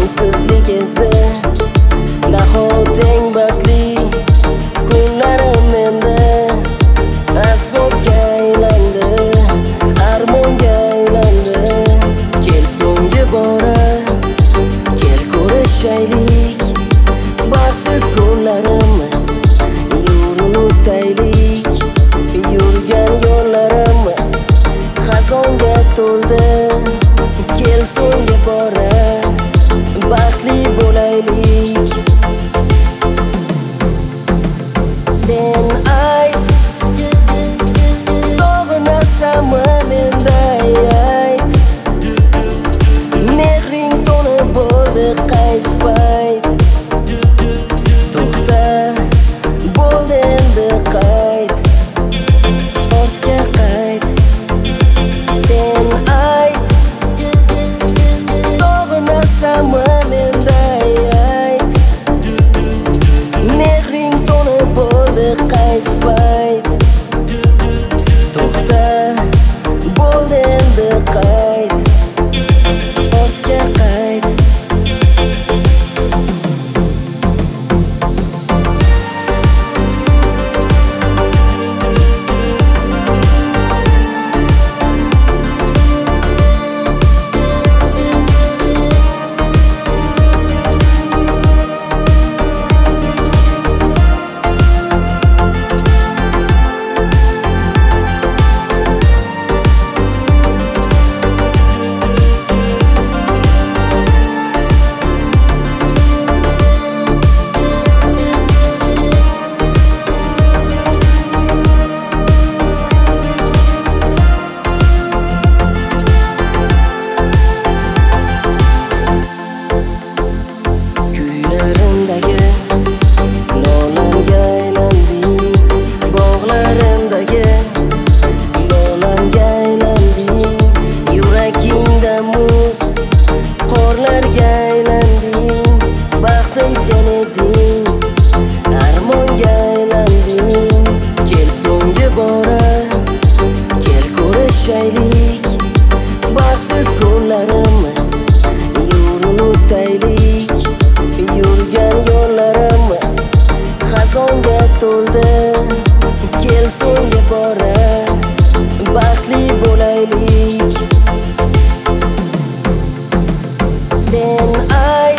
tengsizlik ezdi nahot eng baxtli kunlarim menda azobga aylandi, armonga aylandi. Kel so'nggi bora, kel ko'rishaylik, baxtsiz kunlarimiz yo'lini o'taylik. Yurgan yo'llarimiz xazonga to'ldi. Kel so'nggi bora, baxtli bo'laylik. Sen ayt, sog'inasanmi menday ayt. Mehring so'nib bo'ldi qaysi payt? To'xta, bo'ldi endi qayt, ortga qayt. Sen ayt, sog'inasanmi menday ayt. Mehring so'nib bo'ldi qaysi payt? To'xta, bo'ldi endi qayt, ortga qayt. Lolamga aylanding, bog'larimdagi lolamga aylanding. Yuragingda muz qorlarga aylanding. Baxtim sen eding, armonga aylanding. Kel so'nggi bora, kel ko'rishaylik, baxtsiz kunlarimiz yo'lini o'taylik. Yurgan yo'llarimiz xazonga to'ldi. Kel so'nggi bora, baxtli bo'laylik. Sen